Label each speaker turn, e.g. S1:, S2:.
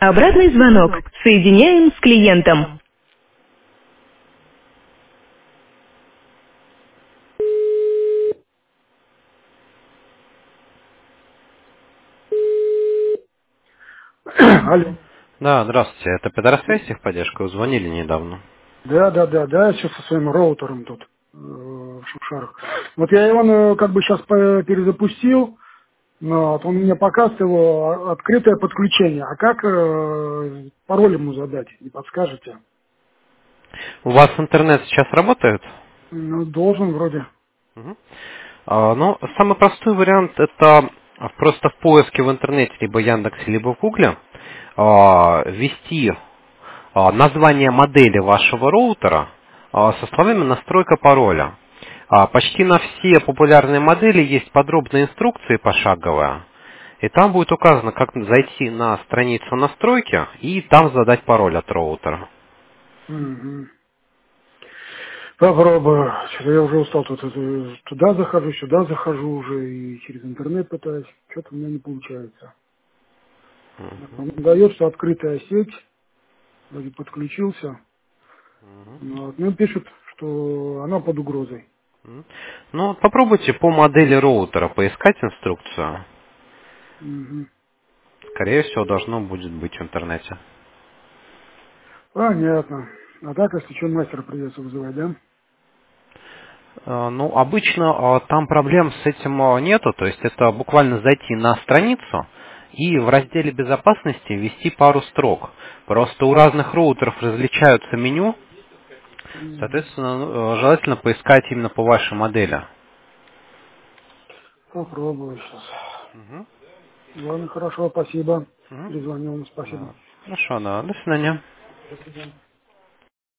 S1: Обратный звонок. Соединяем с клиентом.
S2: Алло.
S3: Да, здравствуйте, это Петросвязь техподдержка, вы звонили недавно.
S2: Да, я сейчас со своим роутером тут в Шушарах. Вот я его как бы сейчас перезапустил, но вот он мне показывает его открытое подключение. А как пароль ему задать, не подскажете?
S3: У вас интернет сейчас работает?
S2: Ну, должен вроде.
S3: Мгм. Ну, самый простой вариант это просто в поиске в интернете, либо Яндексе, либо в Гугле, ввести название модели вашего роутера со словами настройка пароля. Почти на все популярные модели есть подробные инструкции пошаговые, и там будет указано, как зайти на страницу настройки и там задать пароль от роутера.
S2: Мгм. Попробую. Что-то я уже устал тут туда захожу, сюда захожу уже и через интернет пытаюсь. Что-то у меня не получается. Он дает, что открытая сеть, вроде подключился. Вот. Ну, пишет, что она под угрозой.
S3: Ну, вот попробуйте по модели роутера поискать инструкцию.
S2: Мгм.
S3: Скорее всего, должно будет быть в интернете.
S2: Понятно. А так, если что, мастера придется вызывать, да?
S3: Ну, обычно там проблем с этим нету, то есть это буквально зайти на страницу и в разделе безопасности ввести пару строк. Просто у разных роутеров различаются меню,
S2: Мгм.
S3: соответственно, желательно поискать именно по вашей модели.
S2: Попробую сейчас.
S3: Мгм.
S2: Ладно, хорошо, спасибо.
S3: Мгм.
S2: Перезвонил, спасибо.
S3: Да. Хорошо, да. До свидания.
S2: До свидания.